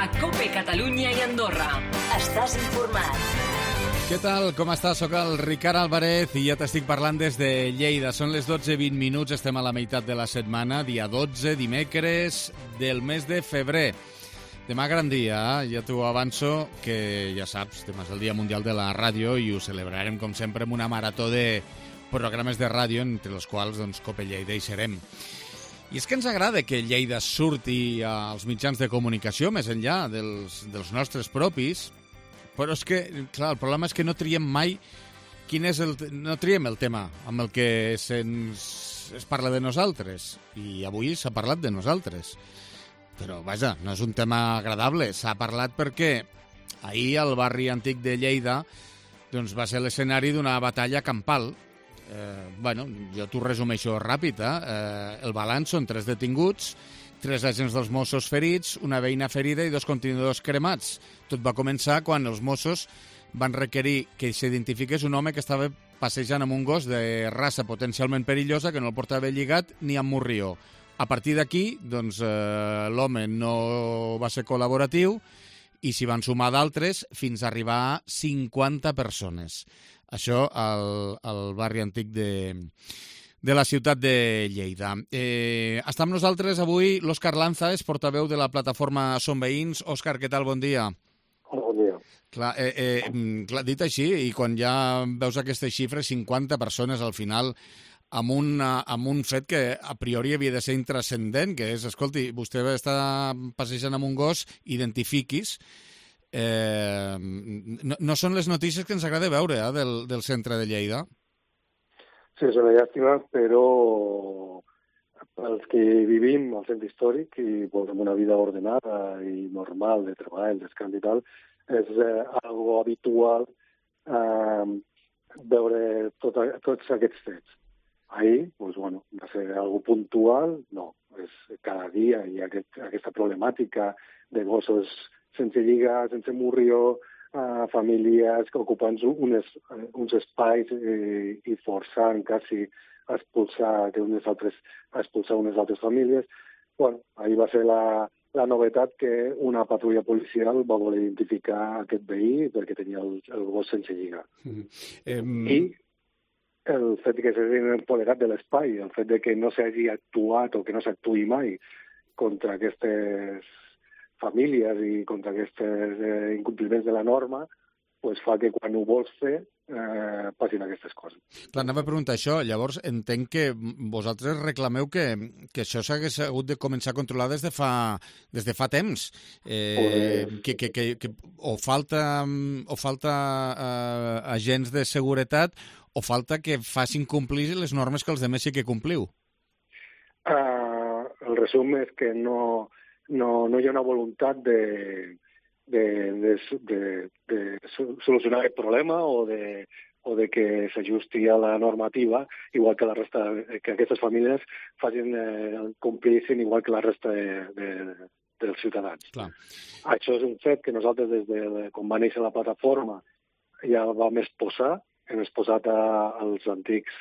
COPE Catalunya i Andorra. Estàs informat. Què tal? Com estàs? Soc el Ricard Álvarez i ja t'estic parlant des de Lleida. Són les 12:20, estem a la meitat de la setmana, dia 12, dimecres del mes de febrer. Demà gran dia, ja t'ho avanço, que ja saps, demà és el Dia Mundial de la Ràdio i ho celebrarem, com sempre, amb una marató de programes de ràdio, entre els quals COPE Lleida hi serem. I és que ens agrada que Lleida surti als mitjans de comunicació, més enllà dels nostres propis, però és que, clar, el problema és que no triem mai no triem el tema amb el que es parla de nosaltres. I avui s'ha parlat de nosaltres. Però, vaja, no és un tema agradable. S'ha parlat perquè ahir al barri antic de Lleida va ser l'escenari d'una batalla campal. Jo t'ho resumeixo ràpid. El balanç són 3 detinguts, 3 agents dels Mossos ferits, una veïna ferida i 2 contenidors cremats. Tot va començar quan els Mossos van requerir que s'identifiqués un home que estava passejant amb un gos de raça potencialment perillosa que no el portava lligat ni amb morrió. A partir d'aquí, l'home no va ser col·laboratiu i s'hi van sumar d'altres fins a arribar a 50 persones. Això al barri antic de la ciutat de Lleida. Està amb nosaltres avui l'Òscar Lanza, portaveu de la plataforma Som Veïns. Òscar, què tal? Bon dia. Hola, bon dia. Clar, dit així, i quan ja veus aquestes xifres, 50 persones al final, amb un fet que a priori havia de ser intrascendent, que és, escolti, vostè està passejant amb un gos, identifiquis. No són les notícies que ens agrada veure del centre de Lleida. Sí, és una llàstima, però els que vivim al centre històric i volem una vida ordenada i normal de treball, descans i tal, és algo habitual veure tots aquests fets. Ahir, va ser algo puntual, no. Cada dia hi ha aquesta problemàtica de gossos sense lliga, sense morrió, famílies ocupant uns espais i forçant quasi a expulsar unes altres famílies. Ahir va ser la novetat que una patrulla policial va voler identificar aquest veí perquè tenia el gos sense lliga. I el fet que s'hagin empoderat de l'espai, el fet que no s'hagi actuat o que no s'actuï mai contra aquestes famílies i contra aquests incompliments de la norma, fa que quan ho vols fer passin aquestes coses. Clar, anava a preguntar això. Llavors, entenc que vosaltres reclameu que això s'hagués hagut de començar a controlar des de fa temps. O falta agents de seguretat o falta que facin complir les normes que els altres sí que compliu. El resum és que no hi ha una voluntat de solucionar aquest problema o de que s'ajusti a la normativa, igual que la resta, que aquestes famílies complissin igual que la resta dels ciutadans. Clar. Això és un fet que nosaltres, des de quan va néixer la plataforma, ja vam exposar. Hem exposat als antics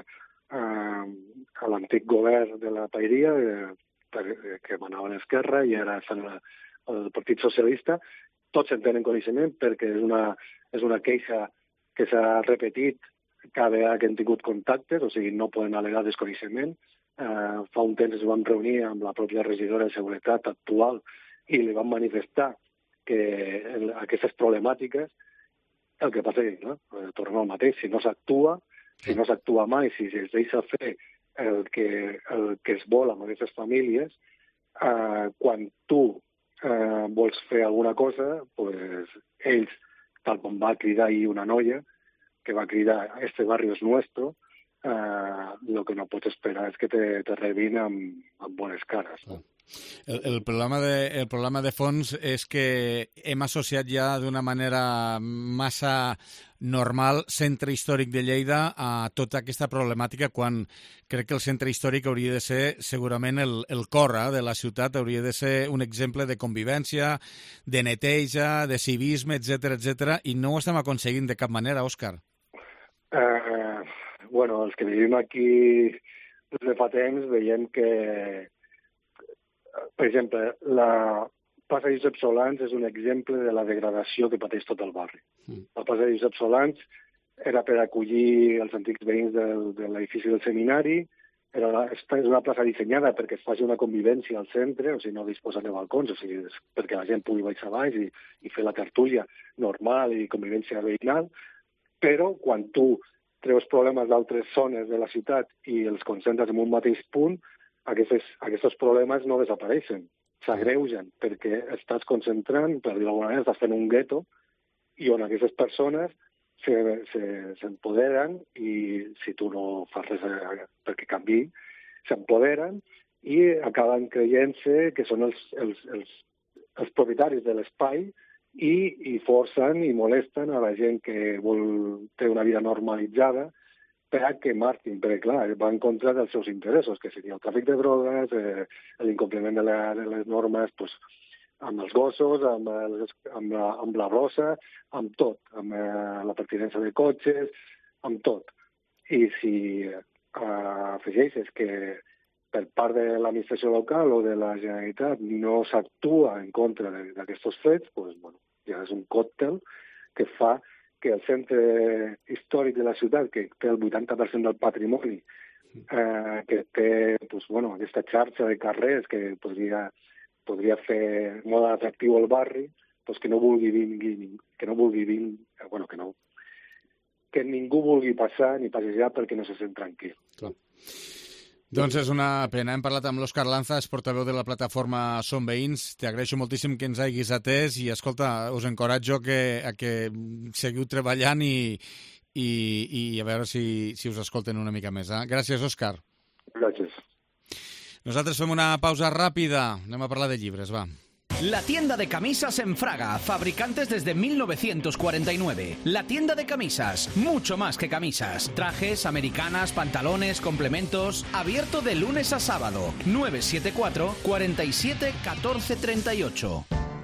a l'antic govern de la Paeria, que manava a l'esquerra i ara estan el Partit Socialista. Tots en tenen coneixement perquè és una queixa que s'ha repetit cada vegada que hem tingut contactes, o sigui, no poden al·legar desconeixement. Fa un temps ens vam reunir amb la pròpia regidora de Seguretat actual i li vam manifestar que aquestes problemàtiques, el que passa és que tornem al mateix, si no s'actua mai, si es deixa fer el que es vol amb aquestes famílies, quan tu vols fer alguna cosa, ells, tal com va cridar ahir una noia, que va cridar "Este barrio es nuestro", el que no pots esperar és que te rebin amb bones cares. No? El problema de fons és que hem associat ja d'una manera massa normal centre històric de Lleida a tota aquesta problemàtica, quan crec que el centre històric hauria de ser segurament el cor de la ciutat, hauria de ser un exemple de convivència, de neteja, de civisme, etc, i no ho estem aconseguint de cap manera, Òscar. Els que vivim aquí des de fa temps veiem que, per exemple, Plaça Josep Solans és un exemple de la degradació que pateix tot el barri. La Plaça Josep Solans era per acollir els antics veïns de l'edifici del seminari, és una plaça dissenyada perquè es faci una convivència al centre, o sigui, no disposa de balcons, o sigui, perquè la gent pugui baixar baix i fer la tertúlia normal i convivència veïnal, però quan tu treus problemes d'altres zones de la ciutat i els concentres en un mateix punt, aquests problemes no desapareixen, s'agreugen, perquè estàs concentrant, per dir-ho d'alguna manera, estàs fent un gueto, i on aquestes persones s'empoderen, i si tu no fas res perquè canviï, s'empoderen i acaben creient-se que són els propietaris de l'espai i forcen i molesten a la gent que té una vida normalitzada perquè marxin, perquè clar, va en contra dels seus interessos, que seria el tràfic de drogues, l'incompliment de les normes, doncs, amb els gossos, amb la rosa, amb tot, amb la pertinença de cotxes, amb tot. I si afegeixes que per part de l'administració local o de la Generalitat no s'actua en contra d'aquests fets, doncs, bueno, ja és un còctel que fa que el centre històric de la ciutat, que té el 80% del patrimoni, que té doncs, bueno, aquesta xarxa de carrers que podria fer molt atractiu al barri, doncs que ningú vulgui passar ni passejar perquè no se sent tranquil. Clar. Doncs és una pena. Hem parlat amb l'Òscar Lanza, és portaveu de la plataforma Som Veïns. T'agraeixo moltíssim que ens hagis atès i, escolta, us encoratjo a que seguiu treballant i a veure si us escolten una mica més. Gràcies, Òscar. Gràcies. Nosaltres fem una pausa ràpida. Anem a parlar de llibres, va. La tienda de camisas en Fraga, fabricantes desde 1949. La tienda de camisas, mucho más que camisas. Trajes, americanas, pantalones, complementos. Abierto de lunes a sábado. 974 47 14 38.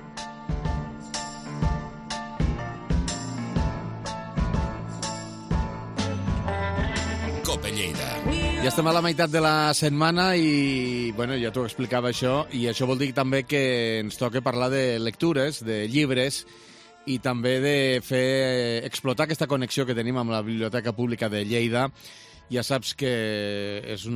Cope Lleida. Ja estem a la meitat de la setmana i, bueno, ja t'ho explicava això, i això vol dir també que ens toca parlar de lectures, de llibres, i també de fer explotar aquesta connexió que tenim amb la Biblioteca Pública de Lleida. Ja saps que és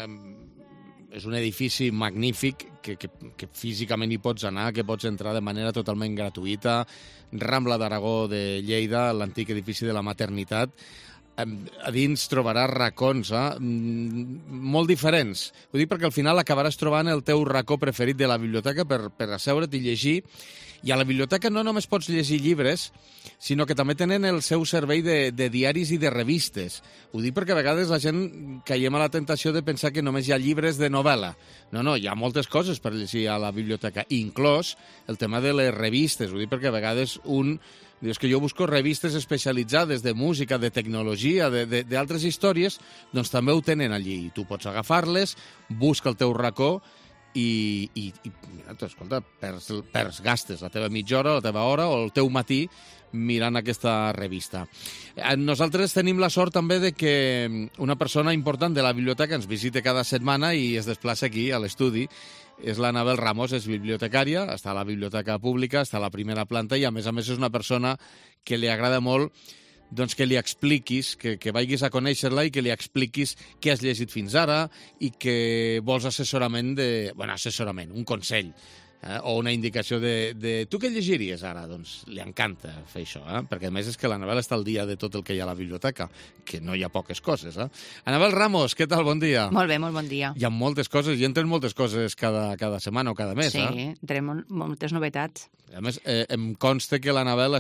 un edifici magnífic, que físicament hi pots anar, que pots entrar de manera totalment gratuïta. Rambla d'Aragó de Lleida, l'antic edifici de la Maternitat. A dins trobaràs racons molt diferents. Ho dic perquè al final acabaràs trobant el teu racó preferit de la biblioteca per asseure't i llegir. I a la biblioteca no només pots llegir llibres, sinó que també tenen el seu servei de diaris i de revistes. Ho dic perquè a vegades la gent caiem a la tentació de pensar que només hi ha llibres de novel·la. No, hi ha moltes coses per llegir a la biblioteca, inclòs el tema de les revistes. Ho dic perquè a vegades dius que jo busco revistes especialitzades de música, de tecnologia, d'altres històries, doncs també ho tenen allí. Tu pots agafar-les, busca el teu racó i escolta, gastes la teva mitja hora, la teva hora o el teu matí mirant aquesta revista. Nosaltres tenim la sort també de que una persona important de la biblioteca ens visita cada setmana i es desplaça aquí a l'estudi. És l'Anabel Ramos, és bibliotecària, està a la Biblioteca Pública, està a la primera planta i, a més és una persona que li agrada molt doncs, que li expliquis, que vagis a conèixer-la i que li expliquis què has llegit fins ara i que vols assessorament, un consell, o una indicació de tu què llegiries ara? Doncs li encanta fer això, perquè a més és que l'Anabel està al dia de tot el que hi ha a la biblioteca, que no hi ha poques coses. Anabel Ramos, què tal? Bon dia. Molt bé, molt bon dia. Hi ha moltes coses, i entren moltes coses cada setmana o cada mes. Sí, entrem moltes novetats. A més, em consta que l'Anabel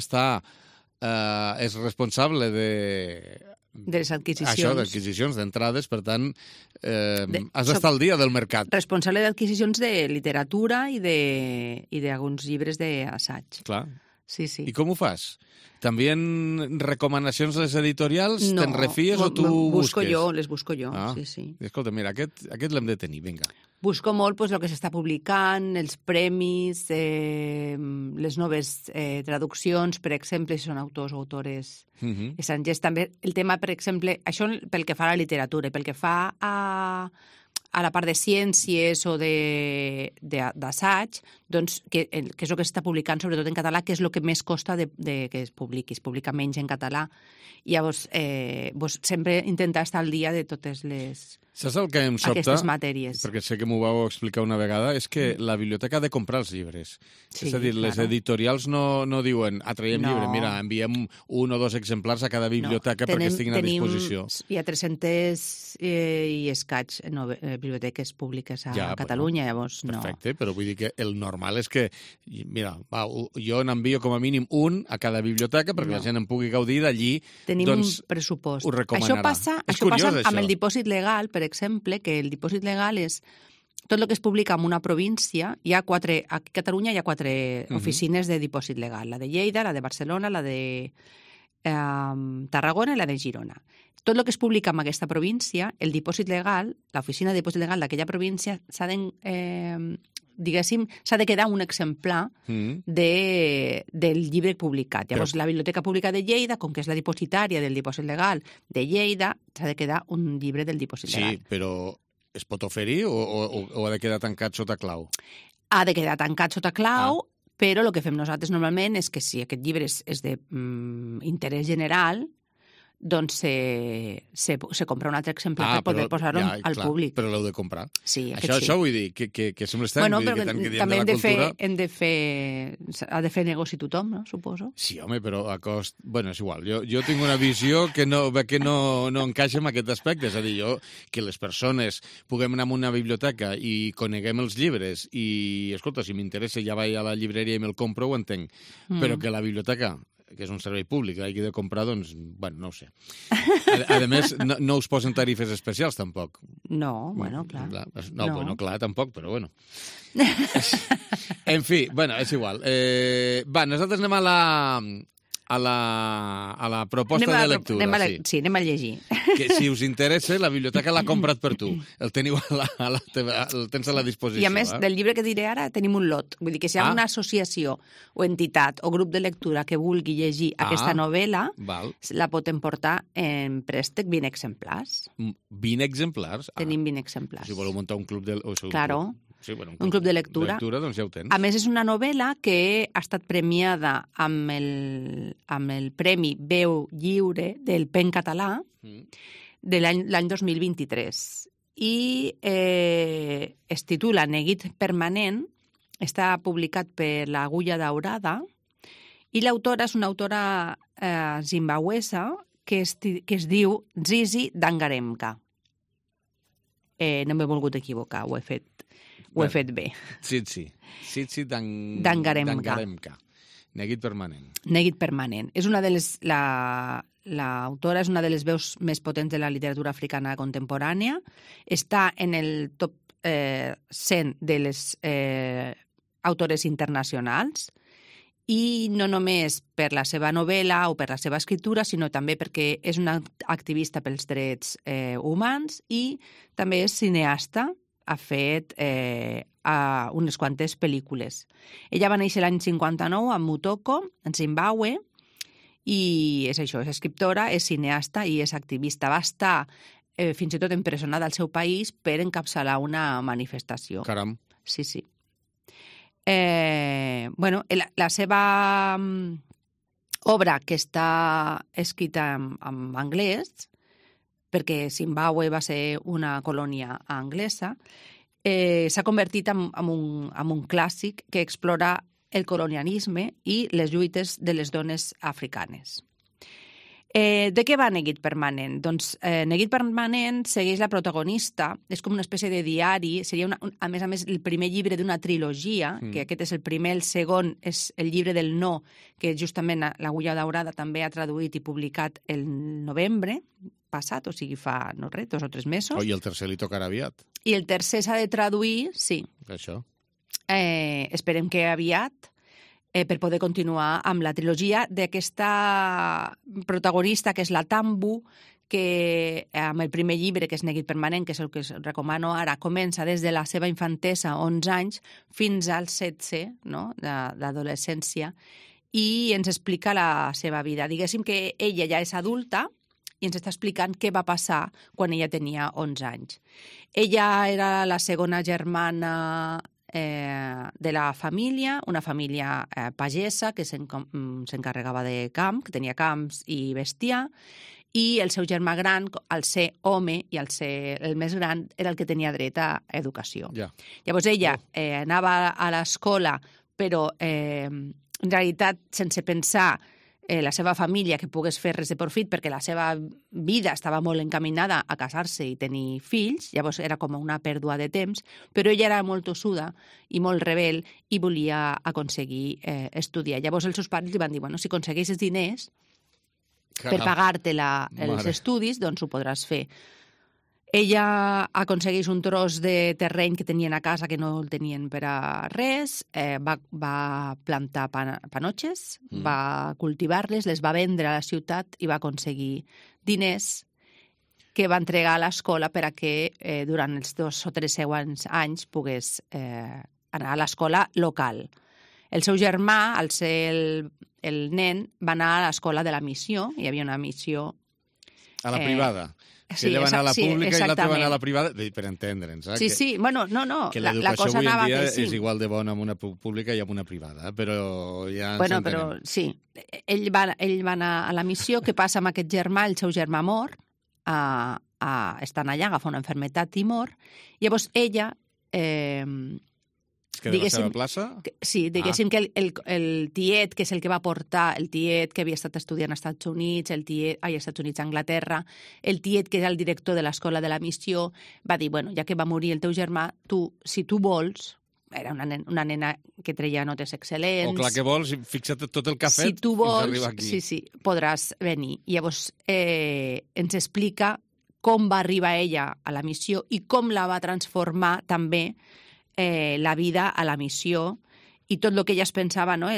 és responsable de les adquisicions. Això, d'adquisicions, d'entrades, per tant, has d'estar al dia del mercat. Responsable d'adquisicions de literatura i d'alguns llibres d'assaig. Clar. Sí. I com ho fas? També en recomanacions de les editorials? No, te'n refies o tu busques? Les busco jo, sí. Escolta, mira, aquest l'hem de tenir, vinga. Busco molt el que s'està publicant, els premis, les noves traduccions, per exemple, si són autors o autores estrangers. També el tema, per exemple, això pel que fa a la literatura, pel que fa a la part de ciències o d'assaig, doncs, que és el que s'està publicant, sobretot en català, que és el que més costa de que es publiqui. Es publica menys en català. I llavors, sempre intentar estar al dia de totes Saps el que em sobta? Aquestes matèries. Perquè sé que m'ho vau explicar una vegada, és que la biblioteca ha de comprar els llibres. Sí, és a dir, les editorials no diuen traiem llibre, mira, enviem 1 o 2 exemplars a cada biblioteca perquè estiguin a disposició. Hi ha 300 i escaig biblioteques públiques a Catalunya, llavors no. Perfecte, però vull dir que el normal és que, mira, jo n'envio com a mínim un a cada biblioteca perquè la gent en pugui gaudir d'allí. Tenim un pressupost. Ho recomanarà. Això passa amb el dipòsit legal, per exemple, que el dipòsit legal és tot el que es publica en una província. A Catalunya hi ha 4 oficines de dipòsit legal, la de Lleida, la de Barcelona, la de Tarragona i la de Girona. Tot el que es publica en aquesta província, el dipòsit legal, l'oficina de dipòsit legal d'aquella província s'ha de quedar un exemplar del llibre publicat. Llavors, la Biblioteca Pública de Lleida, com que és la dipositària del dipòsit legal de Lleida, s'ha de quedar un llibre del dipòsit legal. Sí, però es pot oferir o ha de quedar tancat sota clau? Ha de quedar tancat sota clau, però el que fem nosaltres normalment és que si aquest llibre és d'interès general, doncs se compra un altre exemplar per poder posar-lo al públic. Però l'heu de comprar. Sí, això vull dir, que sembla estrany. Bueno, però també ha de fer negoci tothom, no? Suposo. Sí, home, però a cost... Bueno, és igual. Jo tinc una visió que no encaixa en aquest aspecte. És a dir, que les persones puguem anar a una biblioteca i coneguem els llibres i, escolta, si m'interessa ja vaig a la llibreria i me'l compro, ho entenc. Però que la biblioteca, que és un servei públic, l'hagi de comprar, doncs, bueno, no ho sé. A més, no us posen tarifes especials, tampoc. No, bueno, clar. Bueno, clar, tampoc, però bueno. En fi, bueno, és igual. Nosaltres anem a la proposta de lectura. Anem a llegir. Que si us interessa, la biblioteca l'ha comprat per tu. El teniu el tens a la disposició. I a més, del llibre que diré ara tenim un lot. Vull dir que si hi ha una associació o entitat o grup de lectura que vulgui llegir aquesta novel·la, la pot emportar en préstec 20 exemplars. 20 exemplars? Tenim 20 exemplars. Si voleu muntar un club de... Claro. Sí, bueno, un club de lectura. Doncs ja ho tens. A més, és una novel·la que ha estat premiada amb el Premi Veu Lliure del PEN català de l'any 2023. I es titula Neguit permanent, està publicat per l'Agulla Daurada, i l'autora és una autora zimbabwesa que es diu Zizi Dangaremka. No m'he volgut equivocar, ho he fet bé. Zizi Dangaremka. Neguit permanent. Neguit permanent. És una de les... L'autora és una de les veus més potents de la literatura africana contemporània. Està en el top 100 de les autores internacionals, i no només per la seva novel·la o per la seva escriptura, sinó també perquè és una activista pels drets humans i també és cineasta. Ha fet unes quantes pel·lícules. Ella va néixer l'any 59 a Mutoko, en Zimbabwe, i és això, és escriptora, és cineasta i és activista. Va estar fins i tot empresonada al seu país per encapçalar una manifestació. Caram. Sí. Bueno, la seva obra, que està escrita en anglès, perquè Zimbabwe va ser una colònia anglesa, s'ha convertit en un clàssic que explora el colonialisme i les lluites de les dones africanes. De què va Neguit permanent? Doncs Neguit permanent segueix la protagonista, és com una espècie de diari, seria a més el primer llibre d'una trilogia, que aquest és el primer, el segon és el llibre del no, que justament l'Agulla Daurada també ha traduït i publicat el novembre passat, o sigui fa, no res, 2 o 3 mesos. I el tercer li tocarà aviat. I el tercer s'ha de traduir, sí. Això. Esperem que aviat, per poder continuar amb la trilogia d'aquesta protagonista, que és la Tambu, que amb el primer llibre, que és Neguit permanent, que és el que us recomano ara, comença des de la seva infantesa, 11 anys, fins als 16, no?, d'adolescència, i ens explica la seva vida. Diguéssim que ella ja és adulta i ens està explicant què va passar quan ella tenia 11 anys. Ella era la segona germana de la família, una família pagesa que s'encarregava de camp, que tenia camps i bestiar, i el seu germà gran, al ser home i al ser el més gran, era el que tenia dret a educació. Ja. Llavors ella anava a l'escola, però en realitat sense pensar la seva família que pogués fer res de profit, perquè la seva vida estava molt encaminada a casar-se i tenir fills, llavors era com una pèrdua de temps, però ella era molt tossuda i molt rebel i volia aconseguir estudiar. Llavors els seus pares li van dir, bueno, si aconsegueixes diners per pagar-te els estudis, doncs ho podràs fer. Ella aconsegueix un tros de terreny que tenien a casa que no el tenien per a res, va plantar panotxes, va cultivar-les, les va vendre a la ciutat i va aconseguir diners que va entregar a l'escola per a que durant els 2 o 3 següents anys pogués anar a l'escola local. El seu germà, al ser el nen, va anar a l'escola de la missió, hi havia una missió... A la privada. Sí, ella va anar a la pública i l'altra va anar a la privada, per entendre'ns. Sí, bueno, no. Que l'educació avui en dia és igual de bona amb una pública i amb una privada, però ja ens entenem. Però sí, ell va anar a la missió. Què passa amb aquest germà? El seu germà mor, estan allà, agafa una malaltia i mor. Llavors ella... Es queda a la seva plaça? Sí, diguéssim que el tiet, que és el que va portar, el tiet que havia estat estudiant als Estats Units, a Anglaterra, el tiet que era el director de l'escola de la missió, va dir, bueno, ja que va morir el teu germà, tu, si tu vols, era una nena que treia notes excel·lents... O clar que vols, fixa't tot el que ha fet si tu vols, fins a arribar aquí. Sí, podràs venir. Llavors, ens explica com va arribar ella a la missió i com la va transformar també la vida a la missió i tot el que ella es pensava, no?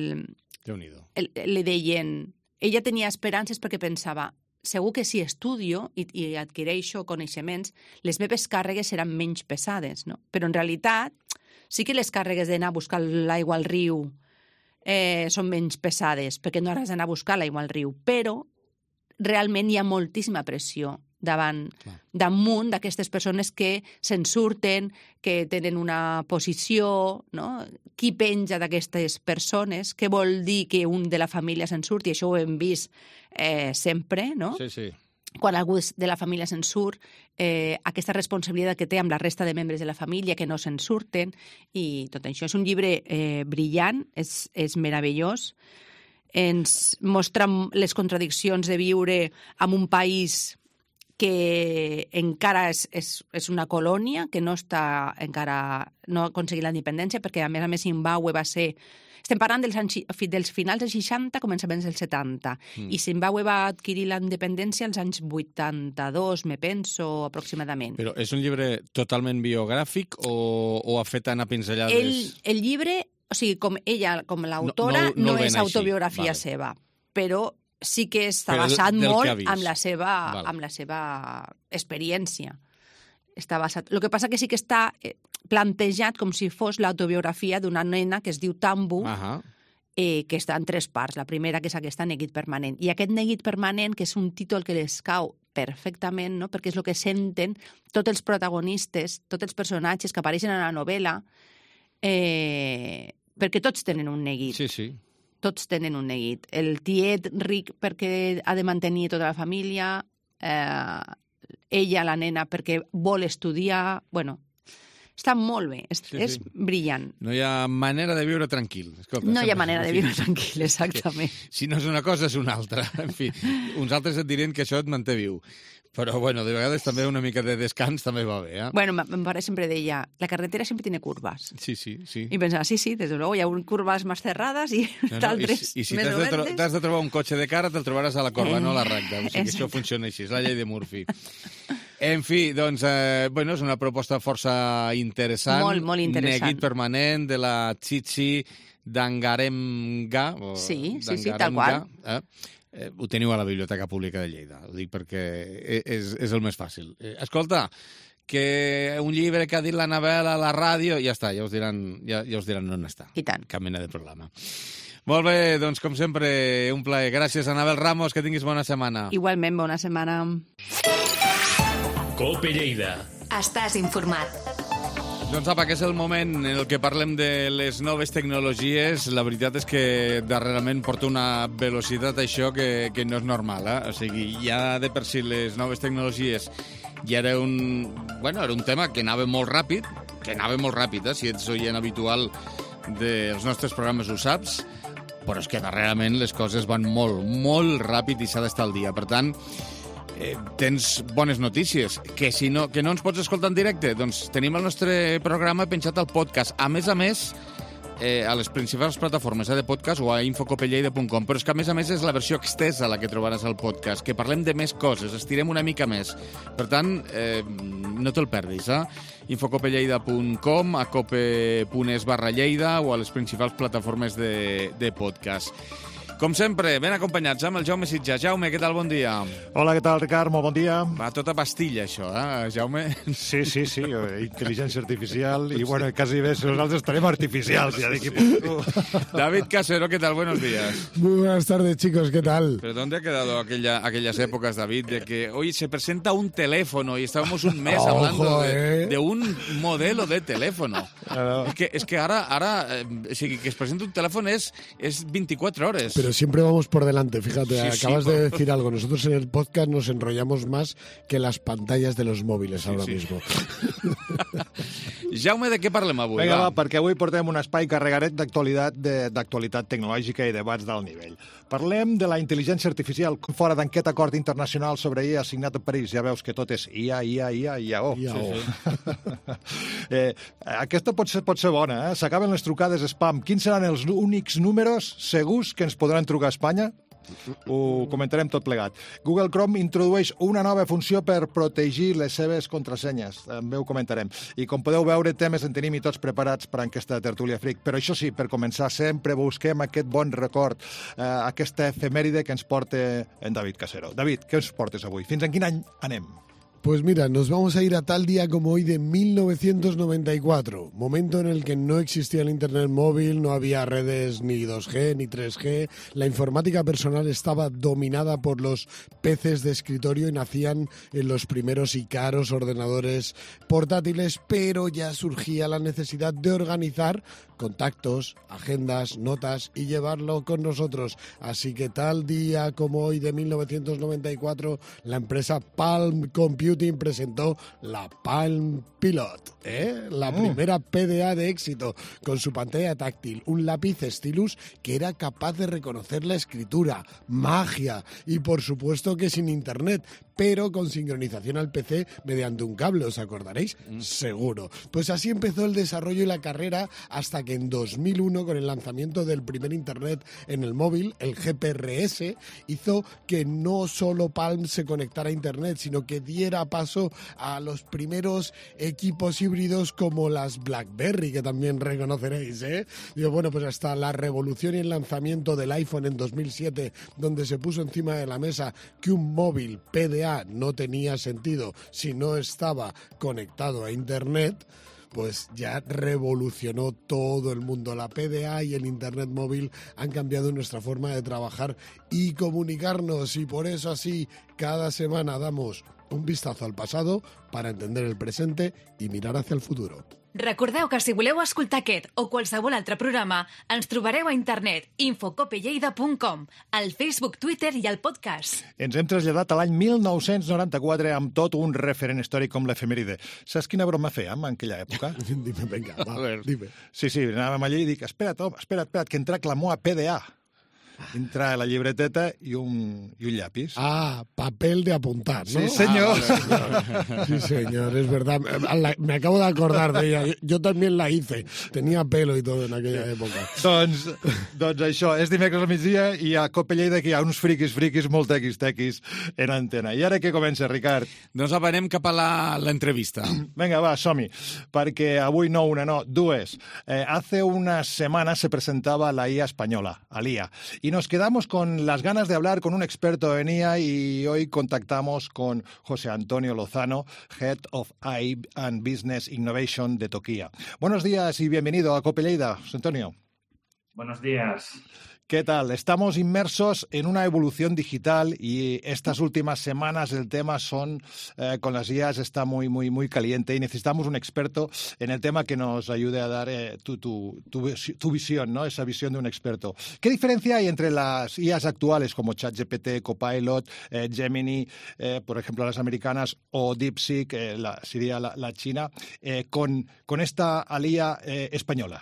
Li deien... Ella tenia esperances perquè pensava segur que si estudio i adquireixo coneixements, les meves càrregues seran menys pesades, no? Però en realitat sí que les càrregues d'anar a buscar l'aigua al riu són menys pesades perquè no has d'anar a buscar l'aigua al riu, però realment hi ha moltíssima pressió damunt d'aquestes persones que se'n surten, que tenen una posició, no? Qui penja d'aquestes persones? Què vol dir que un de la família se'n surti? Això ho hem vist sempre, no? Sí. Quan algú de la família se'n surt, aquesta responsabilitat que té amb la resta de membres de la família que no se'n surten i tot això. És un llibre brillant, és meravellós, ens mostra les contradiccions de viure en un país que encara és una colònia, que no ha aconseguit la independència, perquè a més Zimbàbue va ser... Estem parlant dels finals dels 60, començaments dels 70, i Zimbàbue va adquirir la independència als anys 82, me penso, aproximadament. Però és un llibre totalment biogràfic o ha fet anar pinzellades? El llibre, o sigui, com ella, com l'autora, no és autobiografia seva, però sí que està basat molt en la seva experiència. Està basat. El que passa que sí que està plantejat com si fos l'autobiografia d'una nena que es diu Tambu, que està en 3 parts. La primera, que és aquesta, neguit permanent. I aquest neguit permanent, que és un títol que les cau perfectament, no? Perquè és el que senten tots els protagonistes, tots els personatges que apareixen a la novel·la, perquè tots tenen un neguit. Sí. Tots tenen un neguit. El tiet ric perquè ha de mantenir tota la família, ella, la nena, perquè vol estudiar... Bueno, està molt bé, és brillant. No hi ha manera de viure tranquil. Escolta, no hi ha manera de viure tranquil, exactament. Si no és una cosa, és una altra. En fi, uns altres et dirien que això et manté viu. Però, bueno, de vegades també una mica de descans també va bé, Bueno, mi pare sempre deia, la carretera siempre tiene curvas. Sí. Y pensaba, sí, desde luego, hi ha curvas más cerradas i d'altres I si més obertes. t'has de trobar un cotxe de cara, te'l trobaràs a la corba, no a la recta. O sigui que això funciona així, és la llei de Murphy. En fi, doncs, és una proposta força interessant. Molt interessant. Neguit permanent de la Chichi Dangaremga. Sí, tal qual. Ho teniu a la Biblioteca Pública de Lleida, ho dic perquè és el més fàcil. Escolta, que un llibre que ha dit la Anabel a la ràdio, ja està, ja us diran on està. I tant. Cap mena de problema. Molt bé, doncs com sempre, un plaer. Gràcies, Anabel Ramos, que tinguis bona setmana. Igualment, bona setmana. Cope Lleida. Estàs informat. Doncs apa, que és el moment en el que parlem de les noves tecnologies. La veritat és que darrerament porta una velocitat això que no és normal, eh? O sigui, ja de per si les noves tecnologies ja era era un tema que anava molt ràpid, si ets oient habitual dels nostres programes ho saps, però és que darrerament les coses van molt, molt ràpid i s'ha d'estar al dia. Per tant, tens bones notícies, que no ens pots escoltar en directe, doncs tenim el nostre programa penjat al podcast. A més, a les principals plataformes de podcast o a infocopelleida.com, però és que a més és la versió extesa la que trobaràs al podcast, que parlem de més coses, estirem una mica més. Per tant, no te'l perdis, infocopelleida.com, a cope.es/Lleida o a les principals plataformes de podcast. Com sempre, ben acompanyats amb el Jaume Sitjà. Jaume, què tal? Bon dia. Hola, què tal, Ricard? Molt bon dia. Va tota pastilla, això, Jaume? Sí, intel·ligència artificial i, bueno, quasi bé, nosaltres estarem artificials, ya de equipo. David Casero, ¿qué tal? Buenos días. Muy buenas tardes, chicos, ¿qué tal? ¿Pero dónde ha quedado aquellas épocas, David, de que hoy se presenta un teléfono y estábamos un mes hablando de un modelo de teléfono? Es que ahora si que es presenta un teléfono es 24 horas. Pero siempre vamos por delante, fíjate, acabas de decir algo. Nosotros en el podcast nos enrollamos más que las pantallas de los móviles ahora mismo. Jaume, de què parlem avui? Vinga, va, perquè avui portem un espai carregadet d'actualitat tecnològica i debats d'alt nivell. Parlem de la intel·ligència artificial fora d'aquest acord internacional sobre IA signat a París. Ja veus que tot és IA. Aquesta pot ser bona, S'acaben les trucades spam. Quins seran els únics números segurs que ens podran trucar a Espanya? Ho comentarem tot plegat. Google Chrome introdueix una nova funció per protegir les seves contrasenyes. També ho comentarem. I com podeu veure, temes en tenim i tots preparats per a aquesta tertúlia fric. Però això sí, per començar, sempre busquem aquest bon record, aquesta efemèride que ens porta en David Casero. David, què ens portes avui? Fins en quin any anem? Pues mira, nos vamos a ir a tal día como hoy de 1994, momento en el que no existía el Internet móvil, no había redes ni 2G ni 3G, la informática personal estaba dominada por los PCs de escritorio y nacían en los primeros y caros ordenadores portátiles, pero ya surgía la necesidad de organizar contactos, agendas, notas y llevarlo con nosotros. Así que tal día como hoy de 1994, la empresa Palm Computing presentó la Palm Pilot, la primera PDA de éxito, con su pantalla táctil, un lápiz stylus que era capaz de reconocer la escritura, magia, y por supuesto que sin internet, pero con sincronización al PC mediante un cable, ¿os acordaréis? Seguro. Pues así empezó el desarrollo y la carrera hasta que en 2001, con el lanzamiento del primer Internet en el móvil, el GPRS, hizo que no solo Palm se conectara a Internet, sino que diera paso a los primeros equipos híbridos como las BlackBerry, que también reconoceréis, Digo, bueno, pues hasta la revolución y el lanzamiento del iPhone en 2007, donde se puso encima de la mesa que un móvil PDA no tenía sentido si no estaba conectado a Internet, pues ya revolucionó todo el mundo. La PDA y el Internet móvil han cambiado nuestra forma de trabajar y comunicarnos, y por eso así cada semana damos un vistazo al pasado para entender el presente y mirar hacia el futuro. Recordeu que si voleu escoltar aquest o qualsevol altre programa, ens trobareu a internet infocopelleida.com, al Facebook, Twitter i al podcast. Ens hem traslladat a l'any 1994 amb tot un referent històric com l'efemèride. Saps quina broma fèiem en aquella època? Dime, venga, va, dime. Sí, anàvem allí i dic, espera't, que entra la moa PDA. Entra la llibreteta y un lápiz. Ah, papel de apuntar, ¿no? Sí, señor. Sí, señor, es verdad. Me acabo de acordar de ella. Yo también la hice. Tenía pelo y todo en aquella època. Doncs això, és dimecres al migdia i a Cope Lleida que hi ha uns friquis, molt tequis en antena. I ara què comença, Ricard? Doncs anem cap a l'entrevista. Vinga, va, som-hi. Perquè avui no una, no, dues. Hace unas semanas se presentaba la IA española, l'IA. Y nos quedamos con las ganas de hablar con un experto en IA y hoy contactamos con José Antonio Lozano, Head of AI and Business Innovation de Tokia. Buenos días y bienvenido a Cope Lleida, José Antonio. Buenos días. ¿Qué tal? Estamos inmersos en una evolución digital y estas últimas semanas el tema con las IAs está muy caliente y necesitamos un experto en el tema que nos ayude a dar tu visión, ¿no? Esa visión de un experto. ¿Qué diferencia hay entre las IAs actuales como ChatGPT, Copilot, Gemini, por ejemplo las americanas, o DeepSeek, sería la china, con esta IA española?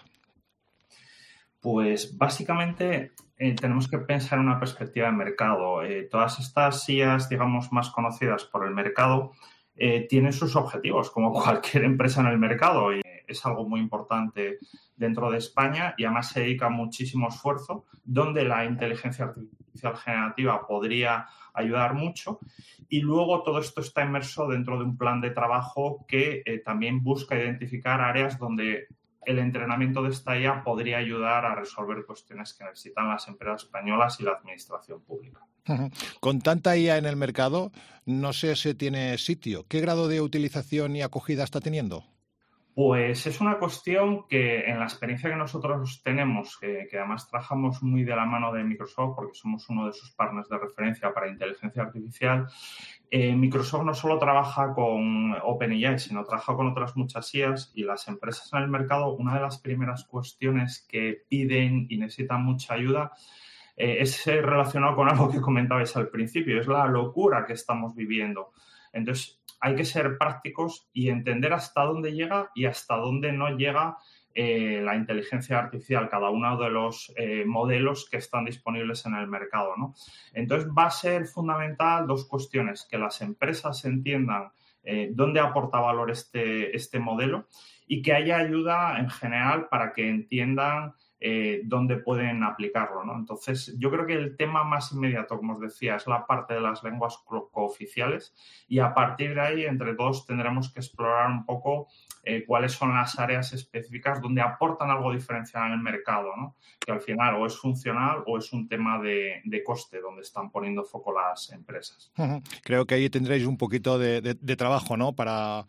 Pues básicamente tenemos que pensar en una perspectiva de mercado. Todas estas IAs, digamos, más conocidas por el mercado, tienen sus objetivos, como cualquier empresa en el mercado. Y es algo muy importante dentro de España y además se dedica muchísimo esfuerzo, donde la inteligencia artificial generativa podría ayudar mucho. Y luego todo esto está inmerso dentro de un plan de trabajo que también busca identificar áreas donde el entrenamiento de esta IA podría ayudar a resolver cuestiones que necesitan las empresas españolas y la administración pública. Con tanta IA en el mercado, no sé si tiene sitio. ¿Qué grado de utilización y acogida está teniendo? Pues es una cuestión que en la experiencia que nosotros tenemos, que además trabajamos muy de la mano de Microsoft, porque somos uno de sus partners de referencia para inteligencia artificial, Microsoft no solo trabaja con OpenAI, sino trabaja con otras muchas IAs, y las empresas en el mercado, una de las primeras cuestiones que piden y necesitan mucha ayuda es relacionado con algo que comentabais al principio, es la locura que estamos viviendo. Entonces, hay que ser prácticos y entender hasta dónde llega y hasta dónde no llega la inteligencia artificial, cada uno de los modelos que están disponibles en el mercado, ¿no? Entonces, va a ser fundamental dos cuestiones: que las empresas entiendan dónde aporta valor este modelo y que haya ayuda en general para que entiendan dónde pueden aplicarlo, ¿no? Entonces, yo creo que el tema más inmediato, como os decía, es la parte de las lenguas cooficiales, y a partir de ahí, entre todos, tendremos que explorar un poco cuáles son las áreas específicas donde aportan algo diferencial en el mercado, ¿no? Que al final o es funcional o es un tema de coste, donde están poniendo foco las empresas. Creo que ahí tendréis un poquito de trabajo, ¿no? Para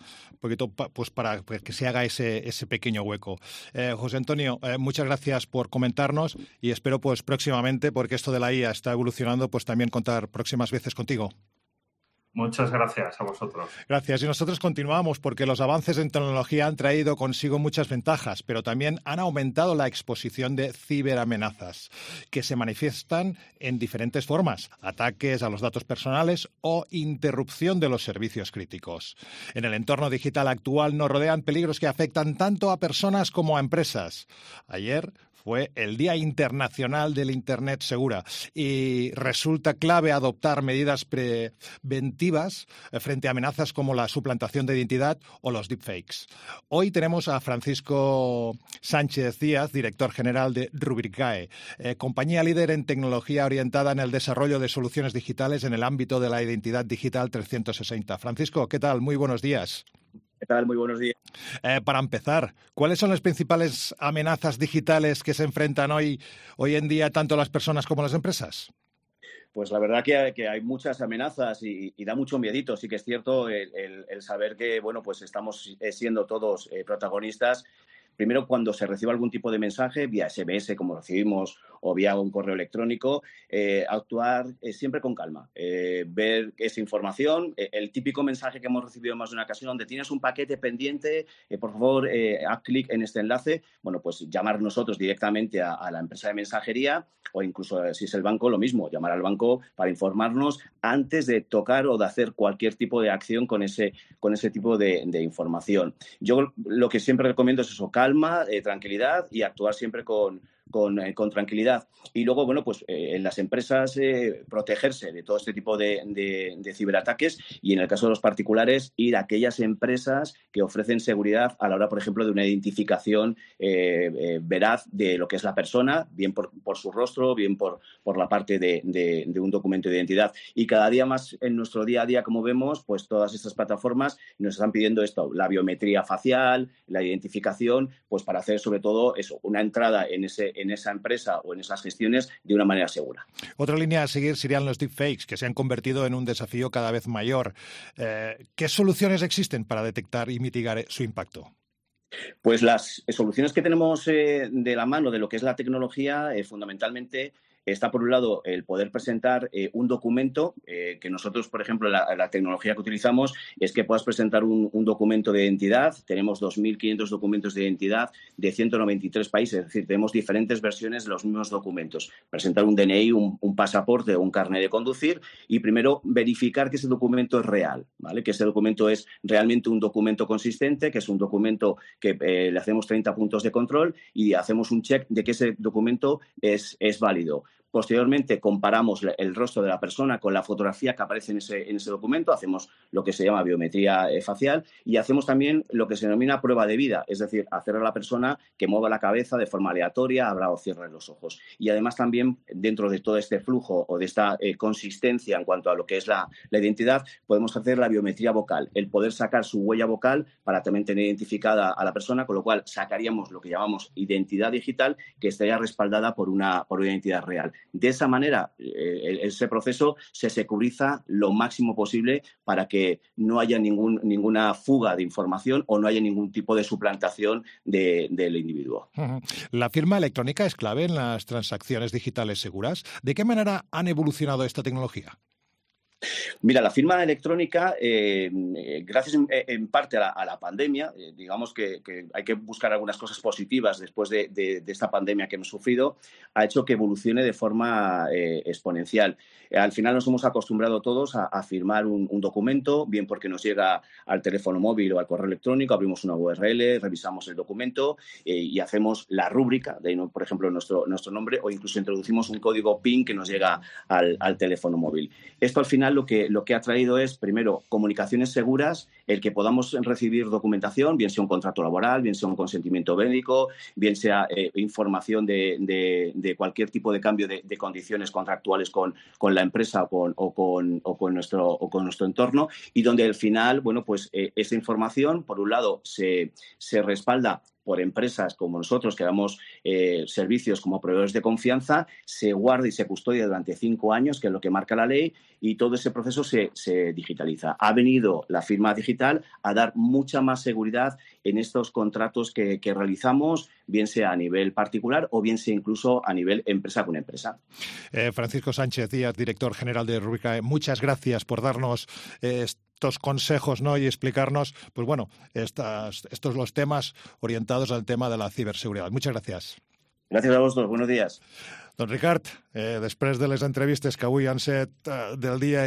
que se haga ese pequeño hueco. José Antonio, muchas gracias por comentarnos y espero pues próximamente, porque esto de la IA está evolucionando, pues también contar próximas veces contigo. Muchas gracias a vosotros. Gracias. Y nosotros continuamos, porque los avances en tecnología han traído consigo muchas ventajas, pero también han aumentado la exposición de ciberamenazas, que se manifiestan en diferentes formas: ataques a los datos personales o interrupción de los servicios críticos. En el entorno digital actual nos rodean peligros que afectan tanto a personas como a empresas. Ayer fue el Día Internacional del Internet Segura y resulta clave adoptar medidas preventivas frente a amenazas como la suplantación de identidad o los deepfakes. Hoy tenemos a Francisco Sánchez Díaz, director general de Rubricae, compañía líder en tecnología orientada en el desarrollo de soluciones digitales en el ámbito de la identidad digital 360. Francisco, ¿qué tal? Muy buenos días. ¿Qué tal? Muy buenos días. Para empezar, ¿cuáles son las principales amenazas digitales que se enfrentan hoy en día tanto las personas como las empresas? Pues la verdad que hay muchas amenazas y da mucho miedito. Sí que es cierto el saber que, bueno, pues estamos siendo todos protagonistas. Primero, cuando se recibe algún tipo de mensaje, vía SMS, como recibimos, o vía un correo electrónico, actuar siempre con calma. Ver esa información, el típico mensaje que hemos recibido en más de una ocasión, donde tienes un paquete pendiente, por favor, haz clic en este enlace. Bueno, pues llamar nosotros directamente a la empresa de mensajería, o incluso si es el banco, lo mismo, llamar al banco para informarnos antes de tocar o de hacer cualquier tipo de acción con ese tipo de información. Yo lo que siempre recomiendo es eso: calma, tranquilidad, y actuar siempre con tranquilidad. Y luego, bueno, pues en las empresas protegerse de todo este tipo de ciberataques, y en el caso de los particulares, ir a aquellas empresas que ofrecen seguridad a la hora, por ejemplo, de una identificación veraz de lo que es la persona, bien por su rostro, bien por la parte de un documento de identidad. Y cada día más en nuestro día a día, como vemos, pues todas estas plataformas nos están pidiendo esto: la biometría facial, la identificación, pues para hacer sobre todo eso, una entrada en esa empresa o en esas gestiones de una manera segura. Otra línea a seguir serían los deepfakes, que se han convertido en un desafío cada vez mayor. ¿Qué soluciones existen para detectar y mitigar su impacto? Pues las soluciones que tenemos de la mano de lo que es la tecnología, fundamentalmente está, por un lado, el poder presentar un documento que nosotros, por ejemplo, la tecnología que utilizamos es que puedas presentar un documento de identidad. Tenemos 2.500 documentos de identidad de 193 países, es decir, tenemos diferentes versiones de los mismos documentos. Presentar un DNI, un pasaporte o un carnet de conducir y primero verificar que ese documento es real, ¿vale? Que ese documento es realmente un documento consistente, que es un documento que le hacemos 30 puntos de control y hacemos un check de que ese documento es válido. Posteriormente, comparamos el rostro de la persona con la fotografía que aparece en ese documento, hacemos lo que se llama biometría facial y hacemos también lo que se denomina prueba de vida, es decir, hacer a la persona que mueva la cabeza de forma aleatoria, abra o cierre los ojos. Y además también, dentro de todo este flujo o de esta consistencia en cuanto a lo que es la identidad, podemos hacer la biometría vocal, el poder sacar su huella vocal para también tener identificada a la persona, con lo cual sacaríamos lo que llamamos identidad digital, que estaría respaldada por una identidad real. De esa manera, ese proceso se securiza lo máximo posible para que no haya ninguna fuga de información o no haya ningún tipo de suplantación del individuo. ¿La firma electrónica es clave en las transacciones digitales seguras? ¿De qué manera han evolucionado esta tecnología? Mira, la firma electrónica, gracias en parte a la pandemia, digamos que hay que buscar algunas cosas positivas después de esta pandemia que hemos sufrido, ha hecho que evolucione de forma exponencial. Al final nos hemos acostumbrado todos a firmar un documento, bien porque nos llega al teléfono móvil o al correo electrónico, abrimos una URL, revisamos el documento y hacemos la rúbrica, de ahí, por ejemplo, nuestro nombre, o incluso introducimos un código PIN que nos llega al teléfono móvil. Esto al final lo que ha traído es, primero, comunicaciones seguras, el que podamos recibir documentación, bien sea un contrato laboral, bien sea un consentimiento médico, bien sea información de cualquier tipo de cambio de condiciones contractuales con la empresa o con nuestro entorno, y donde al final, bueno, pues esa información, por un lado, se respalda por empresas como nosotros, que damos servicios como proveedores de confianza, se guarda y se custodia durante 5 años, que es lo que marca la ley, y todo ese proceso se digitaliza. Ha venido la firma digital a dar mucha más seguridad en estos contratos que realizamos, bien sea a nivel particular o bien sea incluso a nivel empresa con empresa. Francisco Sánchez Díaz, director general de Rúbrica, muchas gracias por darnos estos consejos, ¿no? Y explicarnos, pues bueno, estos los temas orientados al tema de la ciberseguridad. Muchas gracias. Gràcies a vosotros. Buenos días. Doncs Ricard, després de les entrevistes que avui han set del dia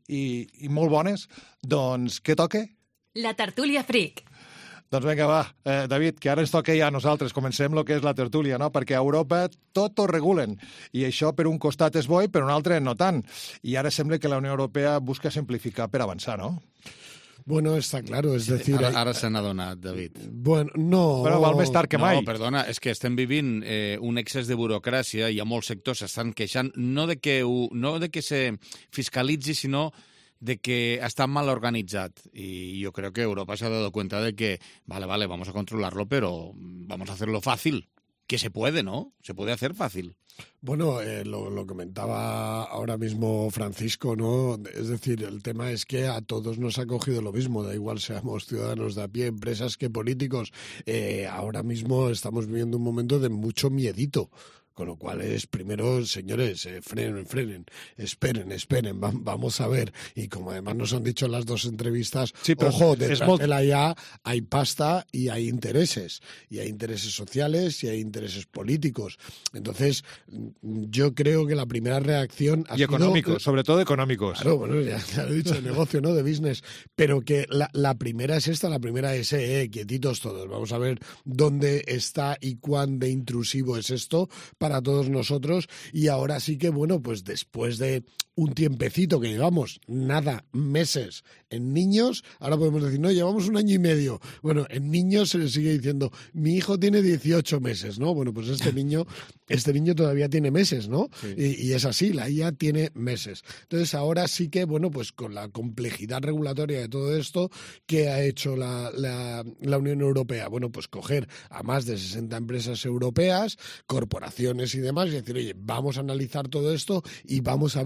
i molt bones, doncs què toca? La tertúlia Freak. Doncs vinga, va, David, que ara ens toca ja a nosaltres. Comencem el que és la tertúlia, no? Perquè a Europa tot ho regulen. I això per un costat és bo i per un altre no tant. I ara sembla que la Unió Europea busca simplificar per avançar, no? Bueno, está claro, es decir... Ara se n'ha donat, David. Bueno, no... Però val més tard que mai. No, perdona, és que estem vivint un excés de burocràcia i a molts sectors s'estan queixant no de que se fiscalitzi, sinó de que está mal organitzat. Y yo creo que Europa se ha dado cuenta de que, vale, vamos a controlarlo, pero vamos a hacerlo fácil. Que se puede, ¿no? Se puede hacer fácil. Bueno, lo comentaba ahora mismo Francisco, ¿no? Es decir, el tema es que a todos nos ha cogido lo mismo, da igual seamos ciudadanos de a pie, empresas que políticos. Ahora mismo estamos viviendo un momento de mucho miedito. Con lo cual es, primero, señores, frenen, esperen, vamos a ver. Y como además nos han dicho en las dos entrevistas, sí, ojo, detrás de la IA hay pasta y hay intereses. Y hay intereses sociales y hay intereses políticos. Entonces, yo creo que la primera reacción ha sido... Y económicos, sobre todo económicos. Claro, bueno, ya lo he dicho, de negocio, ¿no? De business. Pero que la primera es esta, la primera es, quietitos todos. Vamos a ver dónde está y cuán de intrusivo es esto para todos nosotros. Y ahora sí que, bueno, pues después de un tiempecito que llevamos, meses en niños, ahora podemos decir, no, llevamos 1 año y medio. Bueno, en niños se le sigue diciendo, mi hijo tiene 18 meses, ¿no? Bueno, pues este niño todavía tiene meses, ¿no? Sí. Y es así, la IA tiene meses. Entonces ahora sí que, bueno, pues con la complejidad regulatoria de todo esto, ¿qué ha hecho la Unión Europea? Bueno, pues coger a más de 60 empresas europeas, corporaciones y demás, y decir, oye, vamos a analizar todo esto y vamos a ver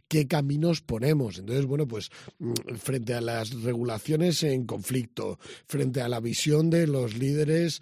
qué caminos ponemos. Entonces, bueno, pues frente a las regulaciones en conflicto, frente a la visión de los líderes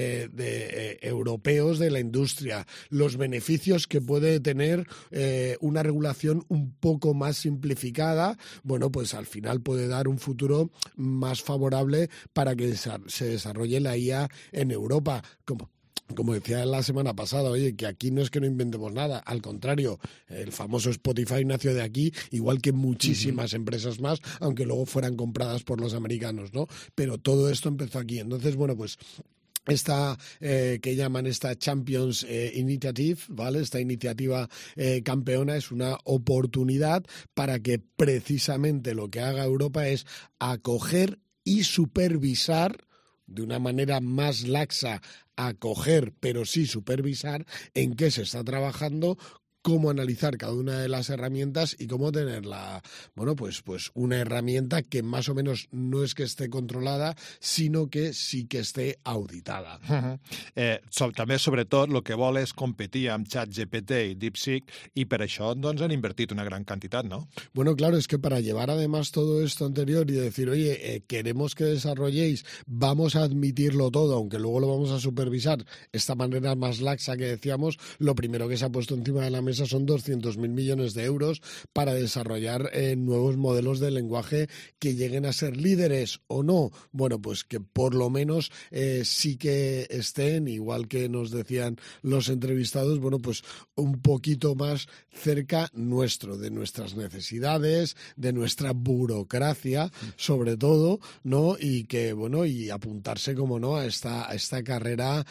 europeos de la industria, los beneficios que puede tener una regulación un poco más simplificada, bueno, pues al final puede dar un futuro más favorable para que se desarrolle la IA en Europa. Como decía la semana pasada, oye, que aquí no es que no inventemos nada, al contrario, el famoso Spotify nació de aquí, igual que muchísimas empresas más, aunque luego fueran compradas por los americanos, ¿no? Pero todo esto empezó aquí. Entonces, bueno, pues esta que llaman esta Champions Initiative, ¿vale? Esta iniciativa campeona es una oportunidad para que precisamente lo que haga Europa es acoger y supervisar de una manera más laxa, acoger, pero sí supervisar en qué se está trabajando, cómo analizar cada una de las herramientas y cómo tener pues una herramienta que más o menos no es que esté controlada, sino que sí que esté auditada. També, sobretot, el que vol és competir amb ChatGPT i DeepSeek y per això doncs, han invertit una gran cantidad, ¿no? Bueno, claro, es que para llevar además todo esto anterior y decir, oye, queremos que desarrolléis, vamos a admitirlo todo, aunque luego lo vamos a supervisar, esta manera más laxa que decíamos, lo primero que se ha puesto encima de la mesa son 200.000 millones de euros para desarrollar nuevos modelos de lenguaje que lleguen a ser líderes o no. Bueno, pues que por lo menos sí que estén, igual que nos decían los entrevistados, bueno, pues un poquito más cerca nuestro, de nuestras necesidades, de nuestra burocracia, sobre todo, ¿no? Y que, bueno, y apuntarse, como no, a esta carrera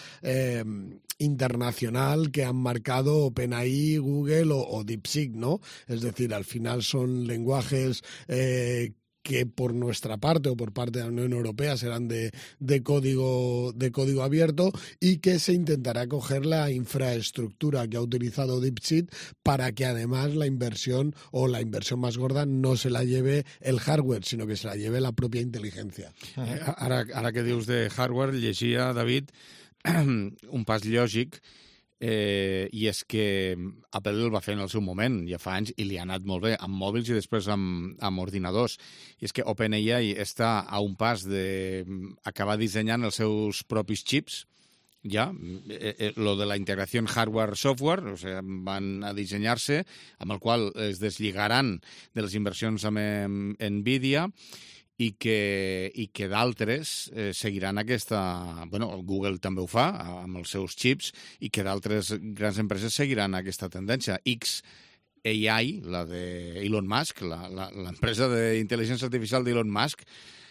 internacional que han marcado OpenAI, Google o DeepSeek, ¿no? Es decir, al final son lenguajes que por nuestra parte o por parte de la Unión Europea serán de código abierto y que se intentará coger la infraestructura que ha utilizado DeepSeek para que además la inversión más gorda no se la lleve el hardware, sino que se la lleve la propia inteligencia. Ara que dius de hardware, llegia, David, un pas lògic, i és que Apple el va fer en el seu moment, ja fa anys, i li ha anat molt bé, amb mòbils i després amb ordinadors. I és que OpenAI està a un pas d'acabar dissenyant els seus propis xips, ja, lo de la integració hardware-software, o sigui, van a dissenyar-se, amb el qual es deslligaran de les inversions amb NVIDIA, i que d'altres seguiran aquesta... Bueno, Google també ho fa amb els seus xips i que d'altres grans empreses seguiran aquesta tendència. xAI, la d'Elon Musk, l'empresa d'intel·ligència artificial d'Elon Musk,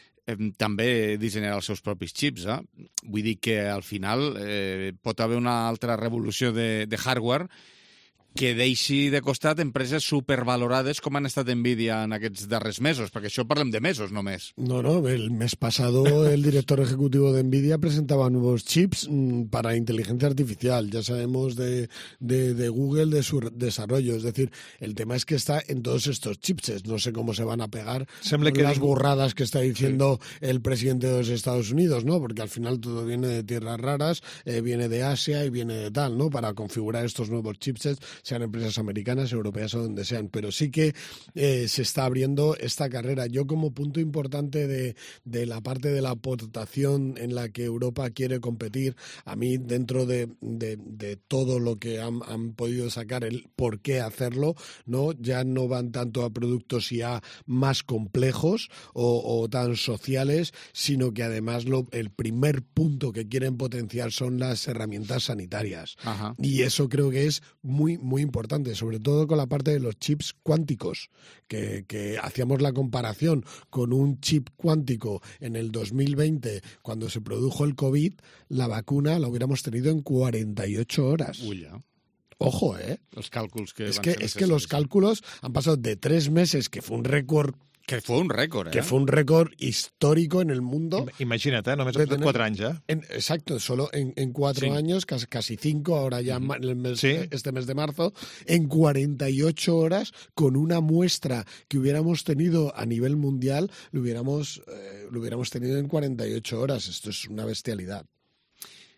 també dissenyarà els seus propis xips. Vull dir que al final pot haver una altra revolució de hardware que deixi de costat empreses supervalorades com han estat Nvidia en aquests darrers mesos, porque això parlem de mesos només. No, el mes pasado el director ejecutivo de Nvidia presentaba nuevos chips para inteligencia artificial. Ya sabemos de Google, de su desarrollo. Es decir, el tema es que está en todos estos chips. No sé cómo se van a pegar con las burradas que está diciendo el presidente de los Estados Unidos, ¿no? Porque al final todo viene de tierras raras, viene de Asia y viene de tal, ¿no? Para configurar estos nuevos chipsets, sean empresas americanas, europeas o donde sean, pero sí que se está abriendo esta carrera. Yo, como punto importante de la parte de la aportación en la que Europa quiere competir, a mí dentro de todo lo que han podido sacar, el por qué hacerlo, ¿no? Ya no van tanto a productos ya más complejos o tan sociales, sino que además el primer punto que quieren potenciar son las herramientas sanitarias. Ajá. Y eso creo que es muy importante, sobre todo con la parte de los chips cuánticos, que hacíamos la comparación con un chip cuántico en el 2020, cuando se produjo el COVID, la vacuna la hubiéramos tenido en 48 horas. Uy, ya. Ojo, ¿eh? Los cálculos que es que los cálculos han pasado de 3 meses, que fue un récord. Que fue un récord, Que fue un récord histórico en el mundo. Imagina't, només han passat 4 anys, Exacto, solo en 4 años, casi 5, ahora ya este mes de marzo, en 48 horas, con una muestra que hubiéramos tenido a nivel mundial, lo hubiéramos tenido en 48 horas. Esto es una bestialidad.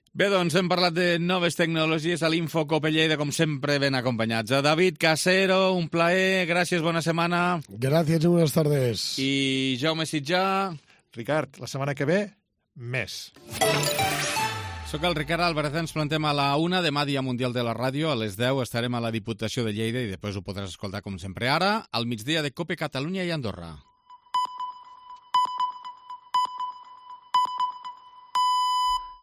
Bé, doncs hem parlat de noves tecnologies a l'Infocop Lleida, com sempre ben acompanyats. A David Casero, un plaer, gràcies, bona setmana. Gracias y buenas tardes. I Jaume Sitjà. Ricard, la setmana que ve, més. Soc el Ricard Álvarez, ens plantem a la 1, demà Dia Mundial de la Ràdio, a les 10 estarem a la Diputació de Lleida i després ho podràs escoltar com sempre ara, al migdia de COPE Catalunya i Andorra.